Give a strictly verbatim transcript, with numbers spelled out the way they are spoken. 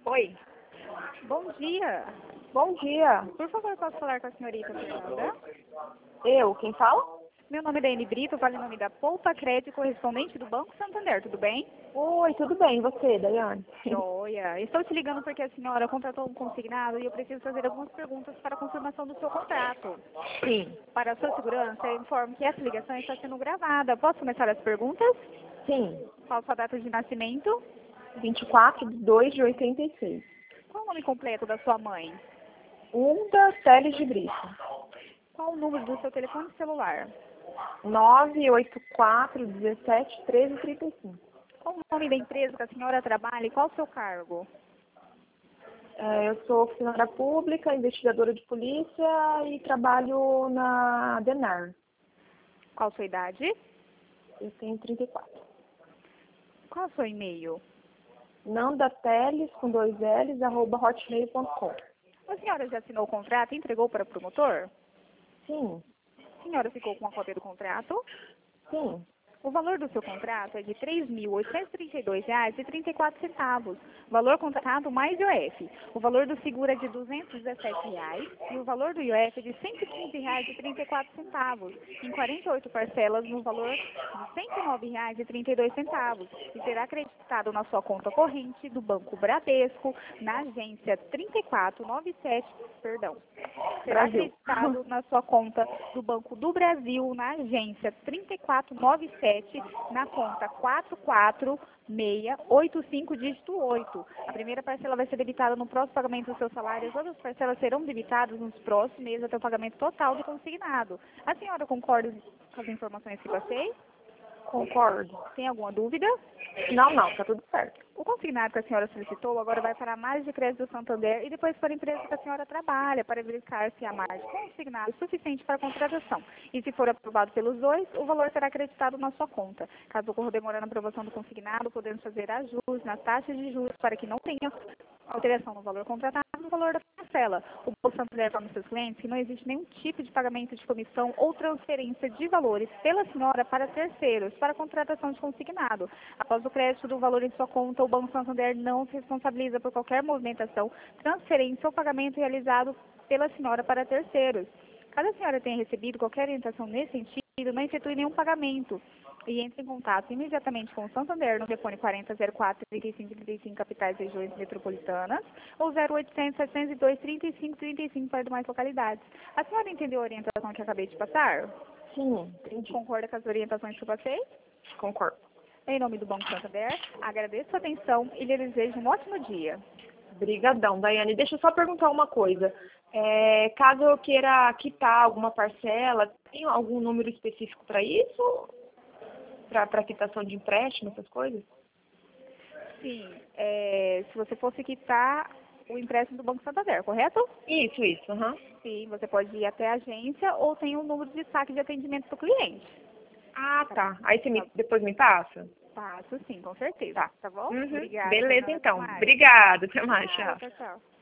Oi. Bom dia. Bom dia. Por favor, posso falar com a senhorita Fernanda? Eu, quem fala? Meu nome é Daiane Brito, falo em nome da Poupa Crédito, correspondente do Banco Santander, tudo bem? Oi, tudo bem, e você, Daiane? Joia. Estou te ligando porque a senhora contratou um consignado e eu preciso fazer algumas perguntas para a confirmação do seu contrato. Sim. Para a sua segurança, eu informo que essa ligação está sendo gravada. Posso começar as perguntas? Sim. Qual a sua data de nascimento? vinte e quatro de dois de oitenta e seis. Qual o nome completo da sua mãe? Unda Teles de Brito. Qual o número do seu telefone celular? nove oito quatro, dezessete, treze, trinta e cinco. Qual o nome da empresa que a senhora trabalha e qual o seu cargo? É, eu sou funcionária pública, investigadora de polícia e trabalho na Denar. Qual a sua idade? Eu tenho trinta e quatro. Qual o seu e-mail? Nandateles, com dois L's, arroba hotmail ponto com. A senhora já assinou o contrato e entregou para o promotor? Sim, A senhora ficou com a cópia do contrato? sim. O valor do seu contrato é de três mil oitocentos e trinta e dois reais e trinta e quatro centavos. Valor contratado mais I O F. O valor do seguro é de duzentos e dezessete reais e o valor do I O F é de cento e quinze reais e trinta e quatro centavos. Em quarenta e oito parcelas no valor de cento e nove reais e trinta e dois centavos. E será acreditado na sua conta corrente do Banco Bradesco, na agência trinta e quatro noventa e sete, perdão. Será Brasil. acreditado na sua conta do Banco do Brasil, na agência trinta e quatro noventa e sete, na conta quatro quatro seis oito cinco, dígito oito. A primeira parcela vai ser debitada no próximo pagamento do seu salário. As outras parcelas serão debitadas nos próximos meses até o pagamento total do consignado. A senhora concorda com as informações que passei? Concordo. Tem alguma dúvida? Não, não, tá tudo certo. O consignado que a senhora solicitou agora vai para a margem de crédito do Santander e depois para a empresa que a senhora trabalha, para verificar se a margem consignada é suficiente para a contratação. E se for aprovado pelos dois, o valor será acreditado na sua conta. Caso ocorra demora na aprovação do consignado, podemos fazer ajustes nas taxas de juros para que não tenha alteração no valor contratado e no valor da parcela. O Banco Santander informa aos seus clientes que não existe nenhum tipo de pagamento de comissão ou transferência de valores pela senhora para terceiros, para a contratação de consignado. Após o crédito do valor em sua conta, o Banco Santander não se responsabiliza por qualquer movimentação, transferência ou pagamento realizado pela senhora para terceiros. Caso a senhora tenha recebido qualquer orientação nesse sentido, não efetue nenhum pagamento e entre em contato imediatamente com o Santander no telefone quarenta zero quatro, trinta e cinco, trinta e cinco, capitais e regiões metropolitanas, ou zero oitocentos, setecentos e dois, trinta e cinco, trinta e cinco para demais localidades. A senhora entendeu a orientação que eu acabei de passar? Sim, entendi. Concorda com as orientações que eu passei? Concordo. Em nome do Banco Santander, agradeço a atenção e lhe desejo um ótimo dia. Obrigadão, Daiane. Deixa eu só perguntar uma coisa. É, caso eu queira quitar alguma parcela, tem algum número específico para isso? Para quitação de empréstimo, essas coisas? Sim, é, se você fosse quitar o empréstimo do Banco Santander, correto? Isso, isso. Uhum. Sim, você pode ir até a agência ou tem um número de saque de atendimento para o cliente. Ah, tá. Aí você me, depois me passa? Passo sim, com certeza. Tá. Tá bom? Uhum. Obrigada. Beleza, Fernanda. então. Até mais. Obrigada. Até mais. Tchau, Tchau. tchau, tchau.